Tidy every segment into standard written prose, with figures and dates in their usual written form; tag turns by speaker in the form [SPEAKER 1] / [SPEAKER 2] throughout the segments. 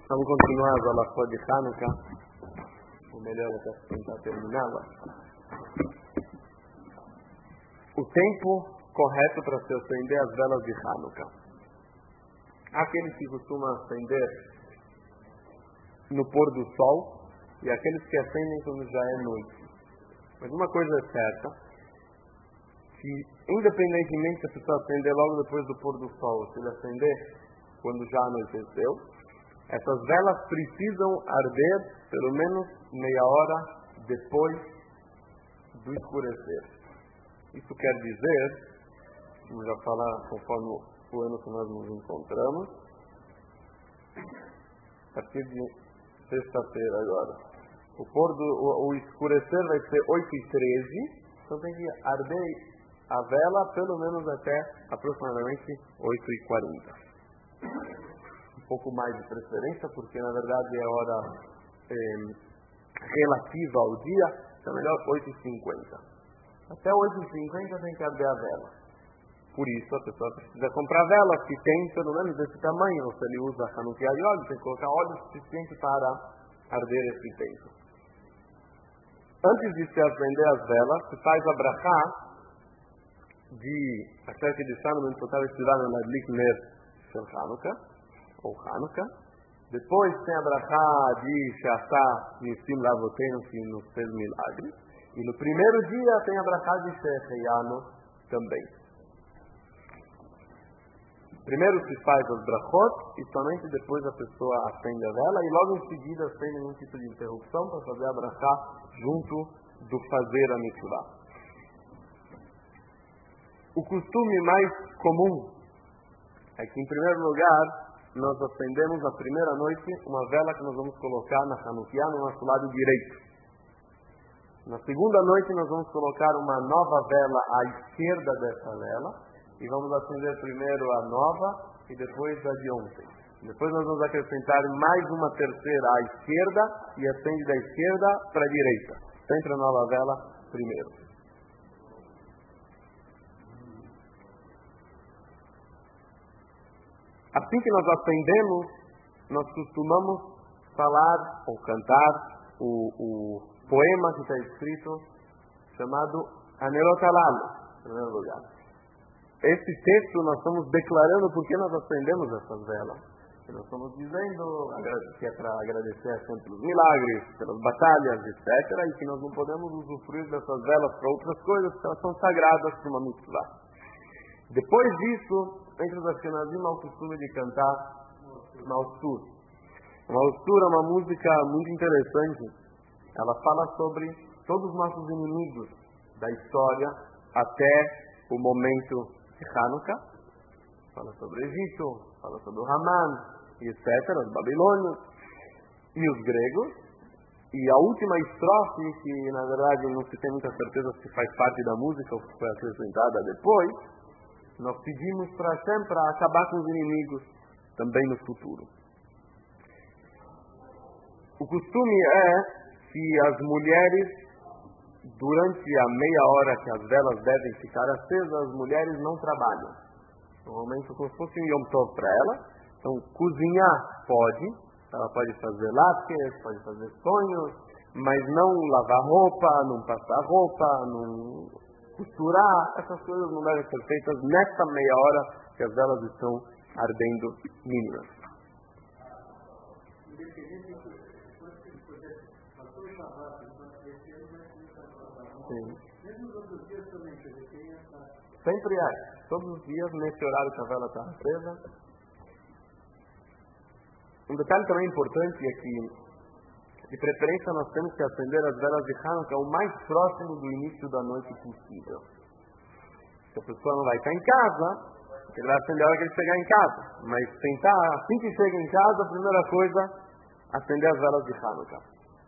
[SPEAKER 1] Vamos continuar a Alachot de Hanukkah. O melhor é tentar terminá-la. O tempo correto para se acender as velas de Hanukkah. Há aqueles que costumam acender no pôr do sol e aqueles que acendem quando já é noite. Mas uma coisa é certa, que independentemente se a pessoa acender logo depois do pôr do sol, ou se ele acender quando já anoiteceu, essas velas precisam arder pelo menos meia hora depois do escurecer. Isso quer dizer, vamos já falar conforme o ano que nós nos encontramos, a partir de sexta-feira agora. O escurecer vai ser 8h13, então tem que arder a vela pelo menos até aproximadamente 8h40. Um pouco mais de preferência, porque na verdade é hora relativa ao dia, então é melhor 8h50. Até 8h50 tem que arder a vela. Por isso a pessoa precisa comprar velas que tem pelo menos desse tamanho, ou se ele usa Hanukkah e óleo, tem que colocar óleo suficiente para arder esse tempo. Antes de se acender as velas, se faz a brachá de Asher Kiddushanu Ben Total Estivanu Ladlik Ner Shel Hanukkah, ou Hanukkah. Depois tem a brachá de She'asa Nisim Lavotenu, que nos fez milagres. E no primeiro dia tem a brachá de Sheheyanu também. Primeiro se faz as brachot e somente depois a pessoa acende a vela e logo em seguida sem nenhum tipo de interrupção para fazer a brachá junto do fazer a mitzvah. O costume mais comum é que, em primeiro lugar, nós acendemos a primeira noite uma vela que nós vamos colocar na Hanukkah no nosso lado direito. Na segunda noite nós vamos colocar uma nova vela à esquerda dessa vela e vamos acender primeiro a nova e depois a de ontem. Depois nós vamos acrescentar mais uma terceira à esquerda e acende da esquerda para a direita. Sempre a nova vela primeiro. Assim que nós acendemos, nós costumamos falar ou cantar o poema que está escrito, chamado Anerot Halalu, em primeiro lugar. Esse texto nós estamos declarando porque nós acendemos essas velas. E nós estamos dizendo que é para agradecer a Deus pelos milagres, pelas batalhas, etc. E que nós não podemos usufruir dessas velas para outras coisas, porque elas são sagradas para uma mitzvah. Depois disso, entre os Ashkenazim há o costume de cantar Malsur. Malsur é uma música muito interessante. Ela fala sobre todos os nossos inimigos da história até o momento de Hanukkah. Fala sobre o Egito, fala sobre o Haman, etc., os babilônios e os gregos. E a última estrofe, que na verdade não se tem muita certeza se faz parte da música ou se foi acrescentada depois, nós pedimos para Hashem para acabar com os inimigos também no futuro. O costume é que as mulheres, durante a meia hora que as velas devem ficar acesas, as mulheres não trabalham. É um momento como se fosse um Yom Tov para ela. Então, cozinhar pode, ela pode fazer látkes, pode fazer sonhos, mas não lavar roupa, não passar roupa, não costurar, essas coisas não devem ser feitas nessa meia hora que as velas estão ardendo mínimas. Sim. Sempre é. Todos os dias, nesse horário que a vela está acesa. Um detalhe também importante é que, de preferência, nós temos que acender as velas de Hanukkah o mais próximo do início da noite possível. Se a pessoa não vai estar em casa, ele vai acender a hora que ele chegar em casa. Mas tentar, assim que chega em casa, a primeira coisa, acender as velas de Hanukkah.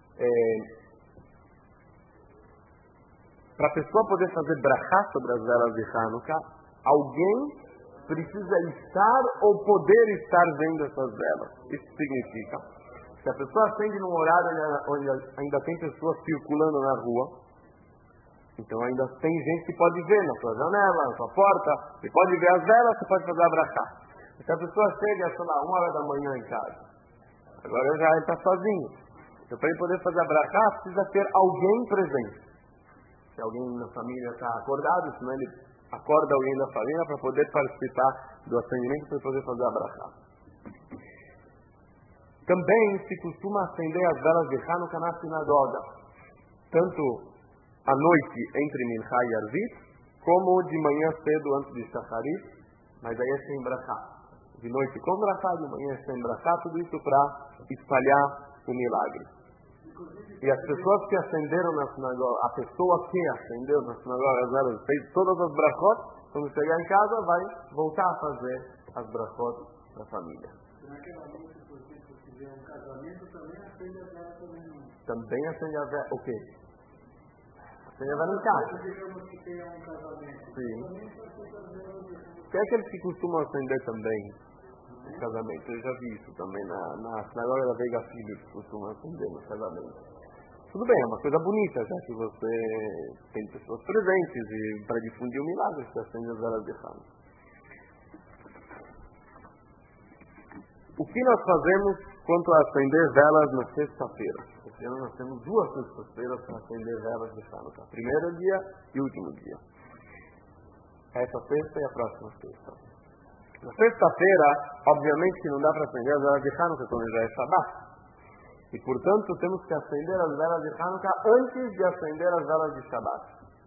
[SPEAKER 1] Para a pessoa poder fazer brachá sobre as velas de Hanukkah, alguém precisa estar ou poder estar vendo essas velas. Isso significa, se a pessoa acende num horário onde ainda tem pessoas circulando na rua, então ainda tem gente que pode ver na sua janela, na sua porta, você pode ver as velas, você pode fazer a brachá. Se a pessoa chega, sei lá, 1h da manhã em casa, Agora ele está sozinho. Então, para ele poder fazer a brachá, precisa ter alguém presente. Se alguém na família está acordado, senão ele acorda alguém da família para poder participar do acendimento, para poder fazer a brachá. Também se costuma acender as velas de Hanukkah na sinagoga, tanto à noite entre Minchá e Arvit, como de manhã cedo antes de Shacharit, mas aí é sem brachá. De noite com brachá, de manhã sem brachá, tudo isso para espalhar o milagre. E as pessoas que acenderam na sinagoga, a pessoa que acendeu na sinagoga as velas, fez todas as brachot, quando chegar em casa vai voltar a fazer as brachot da família.
[SPEAKER 2] Naquela noite, por exemplo, se tiver um casamento, também acende a vela também.
[SPEAKER 1] Também acende a vela, o quê? Acende a vela em casa.
[SPEAKER 2] Digamos que tenha um casamento.
[SPEAKER 1] Sim.
[SPEAKER 2] O
[SPEAKER 1] que é aqueles que costumam acender também no casamento? Eu já vi isso também na sinagoga da Veiga Filho, que costumam acender no casamento. Tudo bem, é uma coisa bonita, já que você tem pessoas presentes e para difundir o milagre, você acende as velas de Hanukkah. O que nós fazemos quanto a acender velas na sexta-feira? Esse ano nós temos 2 sextas-feiras para acender velas de Hanukkah. Primeiro dia e último dia. Essa sexta e a próxima sexta. Na sexta-feira, obviamente que não dá para acender as velas de Hanukkah quando já é Shabbat. E, portanto, temos que acender as velas de Hanukkah antes de acender as velas de Shabbat.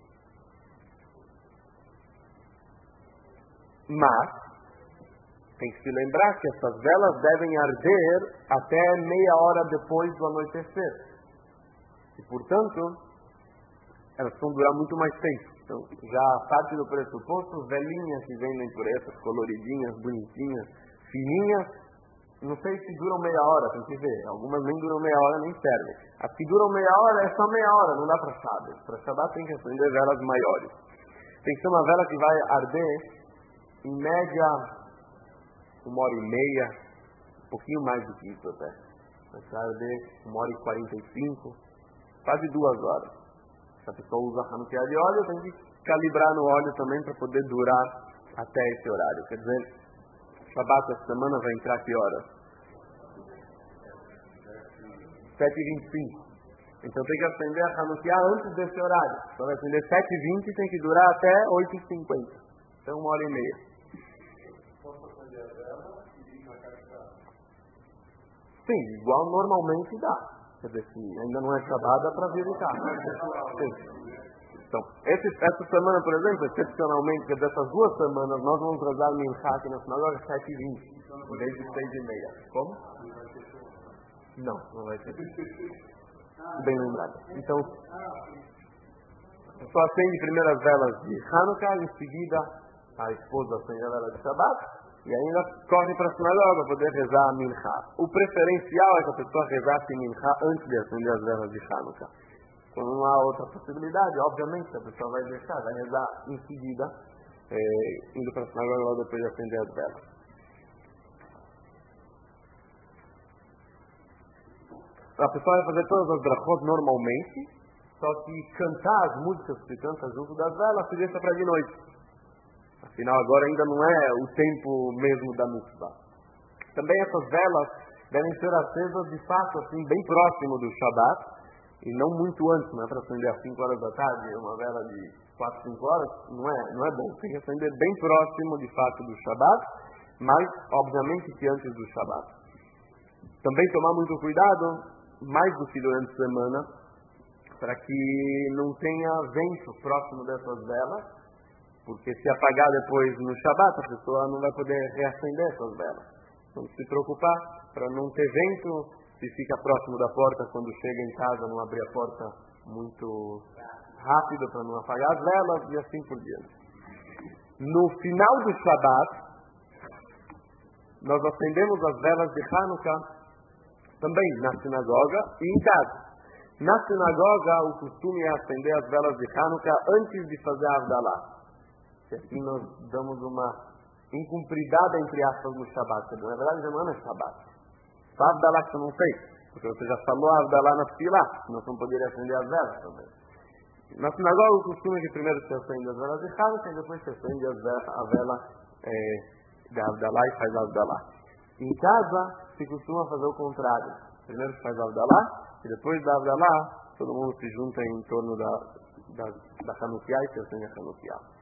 [SPEAKER 1] Mas tem que se lembrar que essas velas devem arder até meia hora depois do anoitecer. E, portanto, elas vão durar muito mais tempo. Então, já parte do pressuposto, velinhas que vendem por essas, coloridinhas, bonitinhas, fininhas, não sei se duram meia hora, tem que ver. Algumas nem duram meia hora, nem servem. As que duram meia hora é só meia hora, não dá para Shabbat. Para Shabbat tem que acender velas maiores. Tem que ser uma vela que vai arder, em média, 1h30, um pouquinho mais do que isso até. Vai arder 1h45, quase 2 horas. Se a pessoa usa Hanukkah de óleo, tem que calibrar no óleo também para poder durar até esse horário. Quer dizer, Shabbat essa semana vai entrar que horas? 7h25. Então tem que acender a Hanukkah antes desse horário. Então vai acender 7h20 e tem que durar até 8h50. Então 1h30.
[SPEAKER 2] Posso acender a vela e vir na casa?
[SPEAKER 1] Sim, igual normalmente dá. Quer dizer, se ainda não é Shabbat, dá para vir em casa. Sim. Então, essa semana, por exemplo, excepcionalmente, que dessas 2 semanas, nós vamos rezar o Minchá aqui na sinagoga 7h20, em vez de 6h30. Como? Não vai ser. Bem lembrado. Então, a pessoa acende primeiro as velas de Hanukkah, em seguida a esposa acende a vela de Shabbat, e ainda corre para a sinagoga para poder rezar a Minchá. O preferencial é que a pessoa rezasse Minchá antes de acender as velas de Hanukkah. Quando não há outra possibilidade, obviamente, a pessoa vai deixar, vai rezar em seguida, indo para a sinagoga logo depois de acender as velas. A pessoa vai fazer todas as brachot normalmente, só que cantar as músicas que se canta junto das velas se deixa para de noite. Afinal, agora ainda não é o tempo mesmo da mitzvah. Também essas velas devem ser acesas de fato, assim, bem próximo do Shabbat, e não muito antes, não é para acender às 5 horas da tarde, uma vela de 4, 5 horas, não é bom. Tem que acender bem próximo, de fato, do Shabbat, mas, obviamente, que antes do Shabbat. Também tomar muito cuidado, mais do que durante a semana, para que não tenha vento próximo dessas velas, porque se apagar depois no Shabbat, a pessoa não vai poder reacender essas velas. Então, se preocupar para não ter vento. Se fica próximo da porta, quando chega em casa, não abrir a porta muito rápido para não apagar as velas e assim por diante. No final do Shabbat, nós acendemos as velas de Hanukkah também na sinagoga e em casa. Na sinagoga, o costume é acender as velas de Hanukkah antes de fazer a Havdalah. E assim nós damos uma incumpridada, entre aspas, no Shabbat. Na verdade, já não é Shabbat. A Havdalah que você não fez, porque você já falou a Havdalah na fila, nós não poderia acender as velas também. Na sinagoga, o costume é que primeiro se acende as velas de Hanukkah e depois se acende a vela da Havdalah e faz a Havdalah. Em casa se costuma fazer o contrário. Primeiro se faz Avdalá, e depois da Avdalá, todo mundo se junta em torno da Hanukkah e se acende a Hanukkah.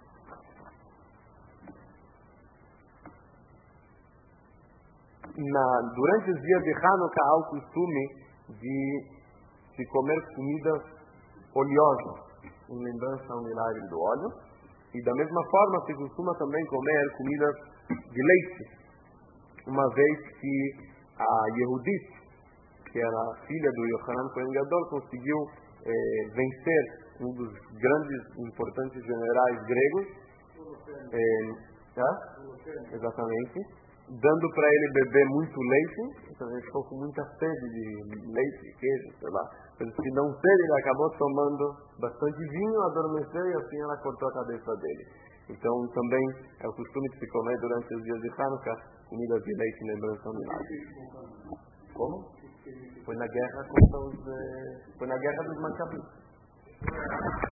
[SPEAKER 1] Durante os dias de Hanukkah há o costume de se comer comidas oleosas, em lembrança ao milagre do óleo, e da mesma forma se costuma também comer comidas de leite, uma vez que a Yehudit, que era filha do Yohanan Cohen Gadol, conseguiu vencer um dos grandes e importantes generais gregos, exatamente, dando para ele beber muito leite. Então ele ficou com muita sede de leite, queijo, sei lá. Mas se não sede, ele acabou tomando bastante vinho, adormeceu e assim ela cortou a cabeça dele. Então também é o costume de se comer durante os dias de Hanukkah comidas de leite em lembrança ao milagre. Como? Foi na guerra contra foi na guerra dos Maccabeus.